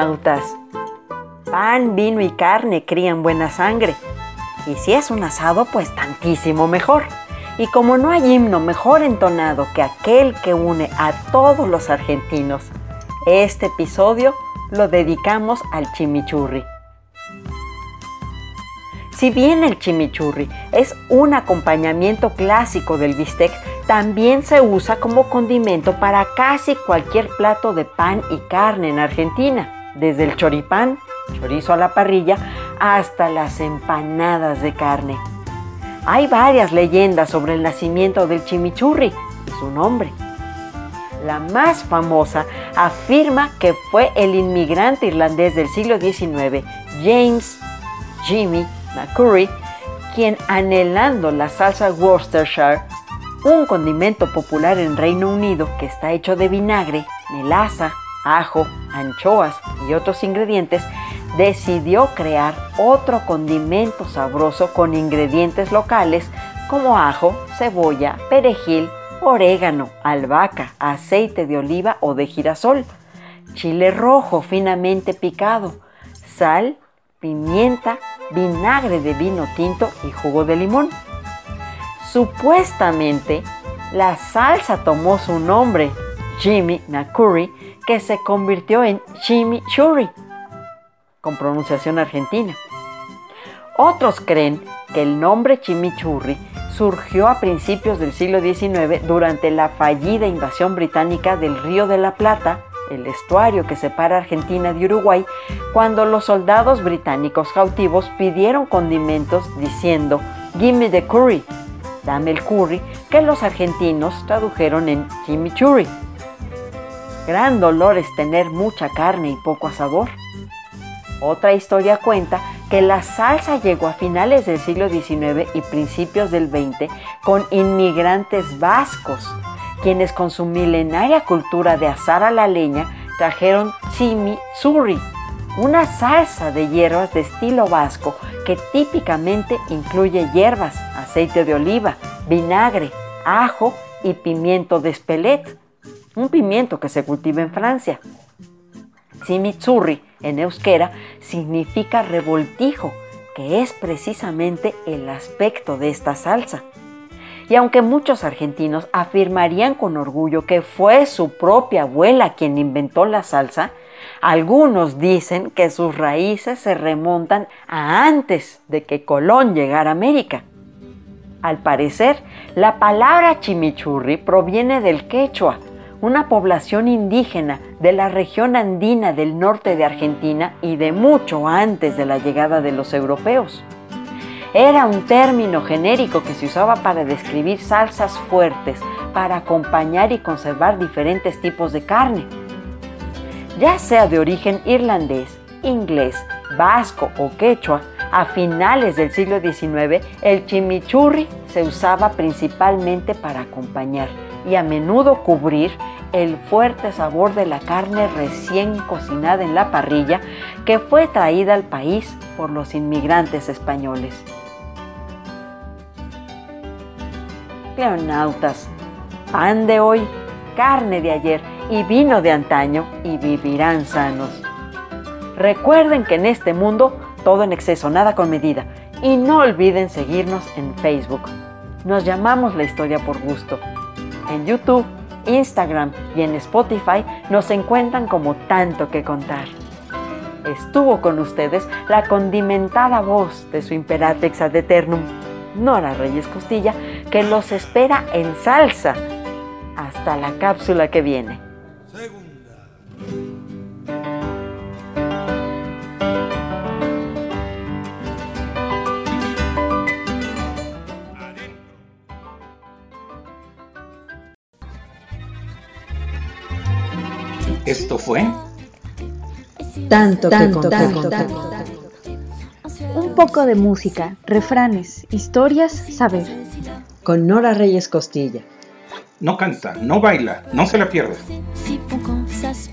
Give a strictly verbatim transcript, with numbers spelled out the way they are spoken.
Cleonautas. Pan, vino y carne crían buena sangre. Y si es un asado, pues tantísimo mejor. Y como no hay himno mejor entonado que aquel que une a todos los argentinos, este episodio lo dedicamos al chimichurri. Si bien el chimichurri es un acompañamiento clásico del bistec, también se usa como condimento para casi cualquier plato de pan y carne en Argentina, desde el choripán, chorizo a la parrilla, hasta las empanadas de carne. Hay varias leyendas sobre el nacimiento del chimichurri y su nombre. La más famosa afirma que fue el inmigrante irlandés del siglo diecinueve, James Jimmy McCurry, quien, anhelando la salsa Worcestershire, un condimento popular en Reino Unido que está hecho de vinagre, melaza, ajo, anchoas y otros ingredientes, decidió crear otro condimento sabroso con ingredientes locales como ajo, cebolla, perejil, orégano, albahaca, aceite de oliva o de girasol, chile rojo finamente picado, sal, pimienta, vinagre de vino tinto y jugo de limón. Supuestamente, la salsa tomó su nombre, Jimmy McCurry, que se convirtió en chimichurri, con pronunciación argentina. Otros creen que el nombre chimichurri surgió a principios del siglo diecinueve durante la fallida invasión británica del Río de la Plata, el estuario que separa Argentina de Uruguay, cuando los soldados británicos cautivos pidieron condimentos diciendo "Gimme the curry", dame el curry, que los argentinos tradujeron en chimichurri. Gran dolor es tener mucha carne y poco asador. Otra historia cuenta que la salsa llegó a finales del siglo diecinueve y principios del veinte con inmigrantes vascos, quienes con su milenaria cultura de asar a la leña trajeron chimichurri, una salsa de hierbas de estilo vasco que típicamente incluye hierbas, aceite de oliva, vinagre, ajo y pimiento de Espelette, un pimiento que se cultiva en Francia. Chimichurri en euskera significa revoltijo, que es precisamente el aspecto de esta salsa. Y aunque muchos argentinos afirmarían con orgullo que fue su propia abuela quien inventó la salsa, algunos dicen que sus raíces se remontan a antes de que Colón llegara a América. Al parecer, la palabra chimichurri proviene del quechua, una población indígena de la región andina del norte de Argentina y de mucho antes de la llegada de los europeos. Era un término genérico que se usaba para describir salsas fuertes, para acompañar y conservar diferentes tipos de carne. Ya sea de origen irlandés, inglés, vasco o quechua, a finales del siglo diecinueve el chimichurri se usaba principalmente para acompañar y a menudo cubrir el fuerte sabor de la carne recién cocinada en la parrilla que fue traída al país por los inmigrantes españoles. Cleonautas, pan de hoy, carne de ayer y vino de antaño y vivirán sanos. Recuerden que en este mundo todo en exceso, nada con medida, y no olviden seguirnos en Facebook. Nos llamamos La Historia por Gusto. En YouTube, Instagram y en Spotify nos encuentran como Tanto que Contar. Estuvo con ustedes la condimentada voz de su Imperatrix ad Eternum, Nora Reyes Costilla, que los espera en salsa. Hasta la cápsula que viene. Esto fue Tanto, tanto, que tanto, tanto, tanto. Un poco de música, refranes, historias, saber. Con Nora Reyes Costilla. No canta, no baila, no se la pierda.